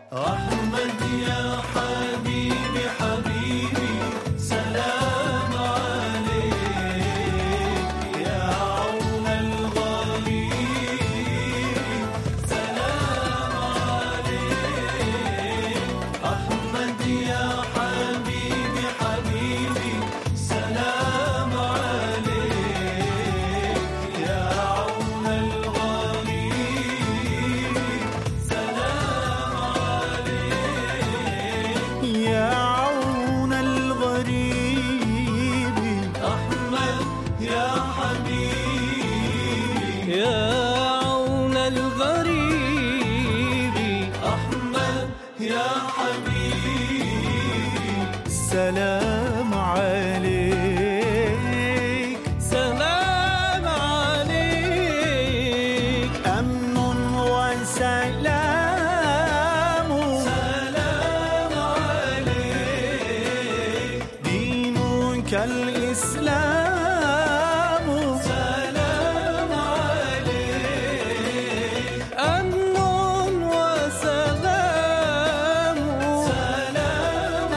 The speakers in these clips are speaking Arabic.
أحمد يا حبيبي حبيبي سلام عليك يا عون الغريب سلام عليك أحمد يا حبيبي حبيبي سلام عليك يا عون الغريب سلام عليك يا عون الغريب أحمد يا حبيبي يا عون الغريب أحمد يا حبيبي سلام عليك سلام عليك أمن وسلام سلام عليك دينك الإسلام سلام عليك أمن وسلام سلام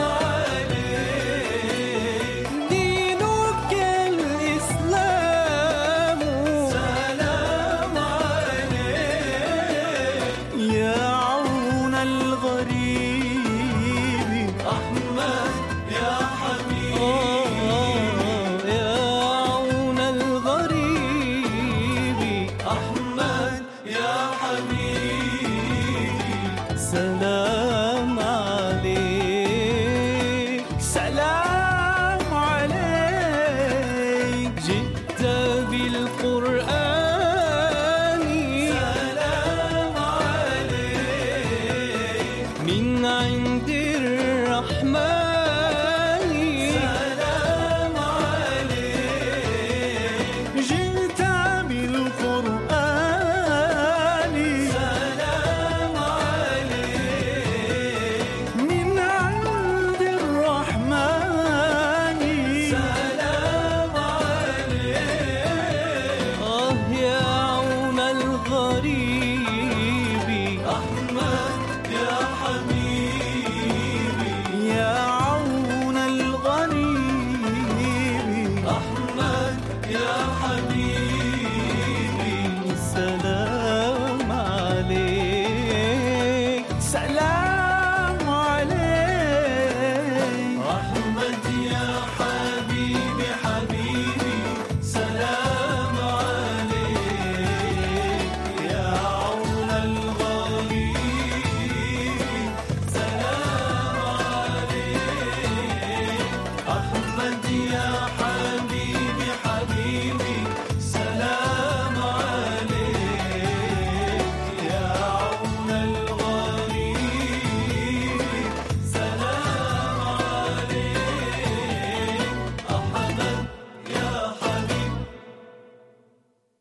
عليك دينك الإسلام سلام عليك يا عون الغريب أحمد يا حبيبي يا عون الغريب أحمد يا حبيبي سلام عليك سلام عليك جئت بالقرآن سلام عليك من عند الرحمن سلام عليك جئت بالقرآن سلام عليك من عند الرحمن سلام عليك يا عون الغريب أحمد يا حبيبي يا عون الغريب أحمد يا حبيبي سلام عليك سلام عليك أحمد يا حبيبي حبيبي سلام عليك يا عون الغريب سلام عليك أحمد يا